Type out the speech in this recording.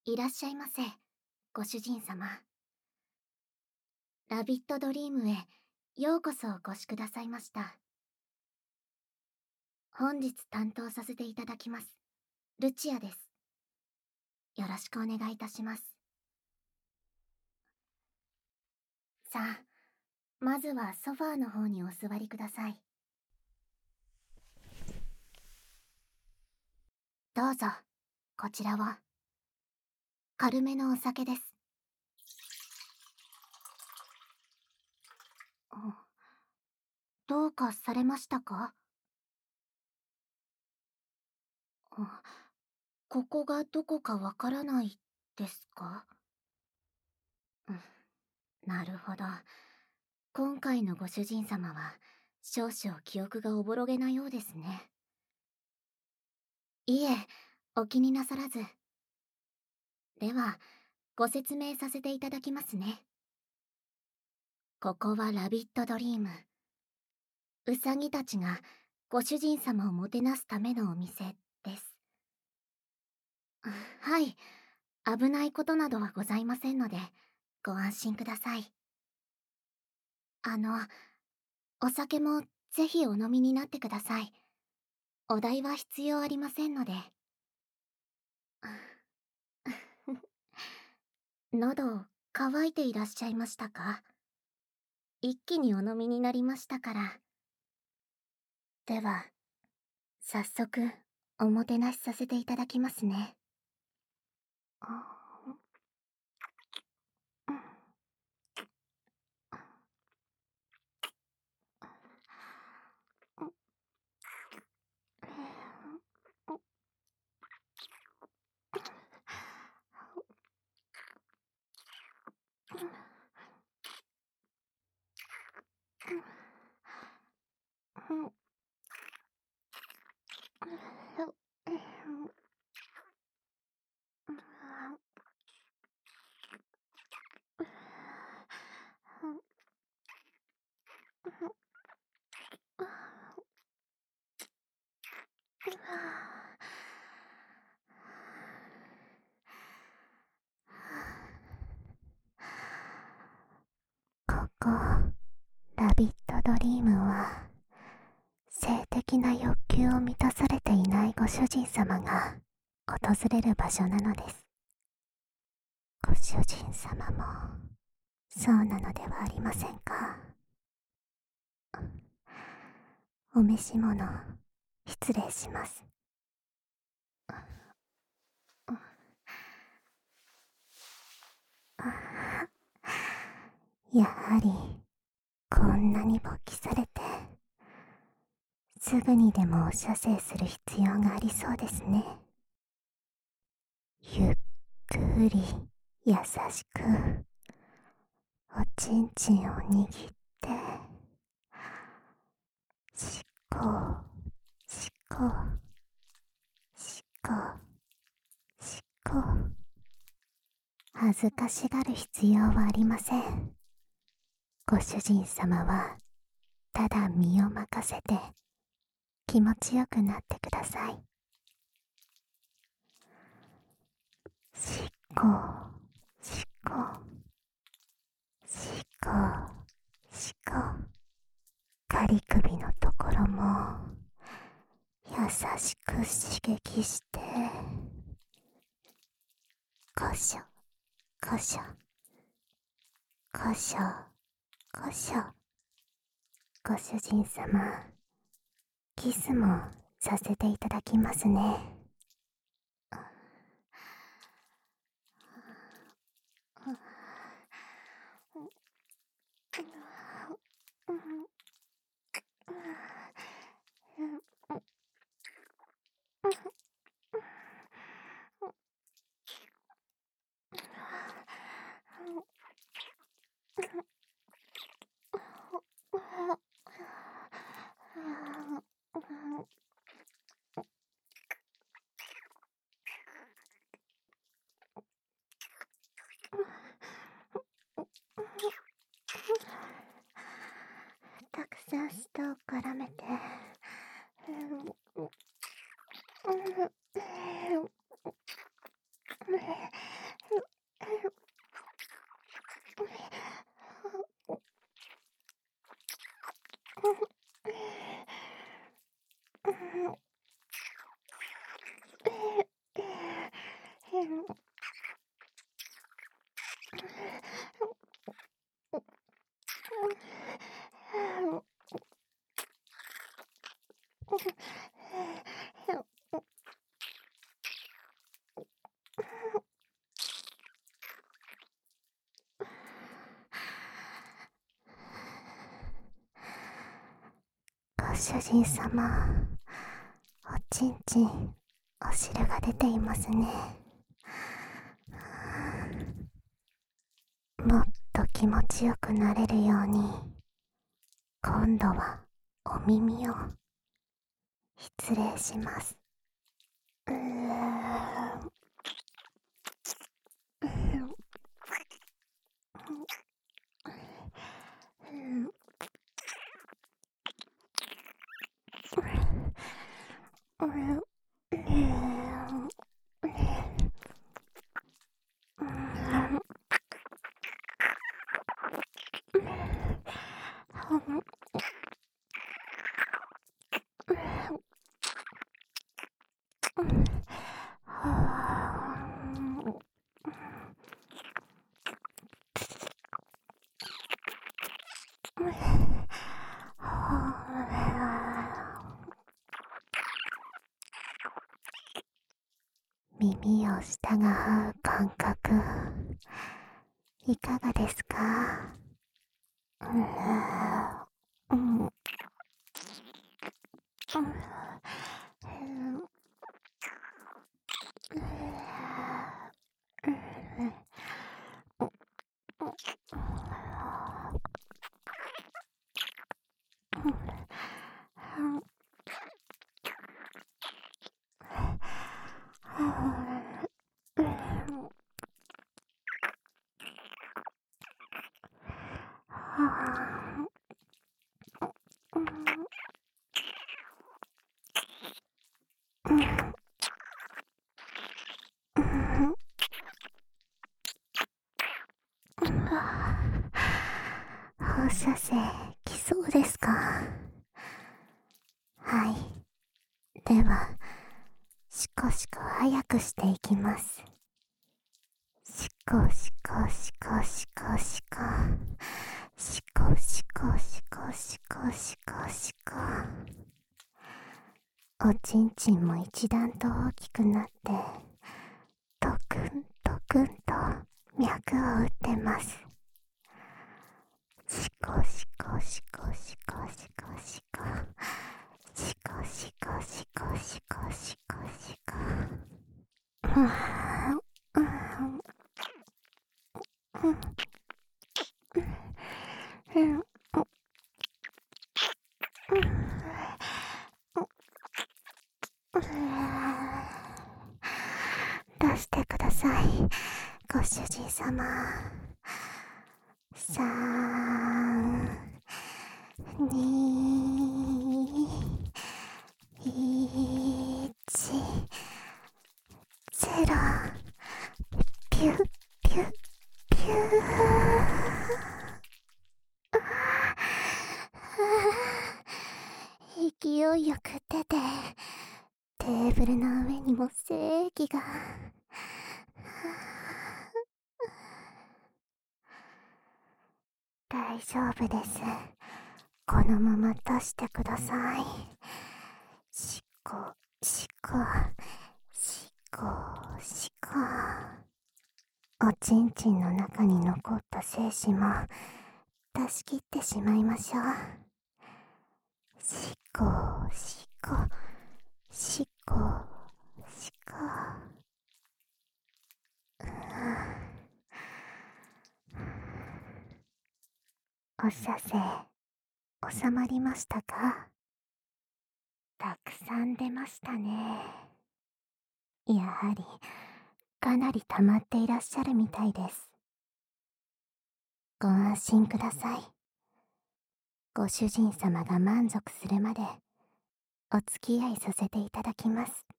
いらっしゃいませ、ご主人様。ラビットドリームへようこそお越しくださいました。本日担当させていただきます、ルチアです。よろしくお願いいたします。さあ、まずはソファーの方にお座りください。どうぞ、こちらを。軽めのお酒です。どうかされましたか？ここがどこかわからないですか？なるほど。今回のご主人様は少々記憶がおぼろげなようですね。いえ、お気になさらず。では、ご説明させていただきますね。ここはラビットドリーム。ウサギたちがご主人様をもてなすためのお店です。はい、危ないことなどはございませんので、ご安心ください。お酒もぜひお飲みになってください。お代は必要ありませんので。喉乾いていらっしゃいましたか？一気にお飲みになりましたから。では、早速おもてなしさせていただきますね。ここ、ラビットドリームは、性的な欲求を満たされていないご主人様が訪れる場所なのです。ご主人様も、そうなのではありませんか？お召し物、失礼します。やはり、こんなに勃起されて、すぐにでも射精する必要がありそうですね。ゆっくり、優しく、おちんちんを握って、しこ、しこ、しこ、しこ。恥ずかしがる必要はありません。ご主人様は、ただ身を任せて、気持ちよくなってください。しこ、しこ、しこ、しこ。仮首のところも優しく刺激して、こしょ、こしょ、こしょ、こしょ。ご主人様、キスもさせていただきますね。たくさん舌を絡めて、 主人様、おちんちん、お汁が出ていますね。もっと気持ちよくなれるように、今度はお耳を失礼します。耳を舌が合う感覚、いかがですか？放射線来そうですか？はい。では、しこしこ早くしていきます。しこしこしこしこしこ。しこしこしこしこしこしこ。おちんちんも一段と大きくなって、ドクンドクンと脈を打ってます。しこしこしこしこしこしこ。しこしこしこしこしこしこ。出してください、ご主人様。3、2、1、0。ピュッピュッピュー。勢いよく出て、テーブルの上にも精液が。大丈夫です。このまま出してください。しこ、しこ、しこ、しこ。おちんちんの中に残った精子も出し切ってしまいましょう。しこ、しこ、しこ、しこ。お射精、収まりましたか？たくさん出ましたね。やはり、かなり溜まっていらっしゃるみたいです。ご安心ください。ご主人様が満足するまで、お付き合いさせていただきます。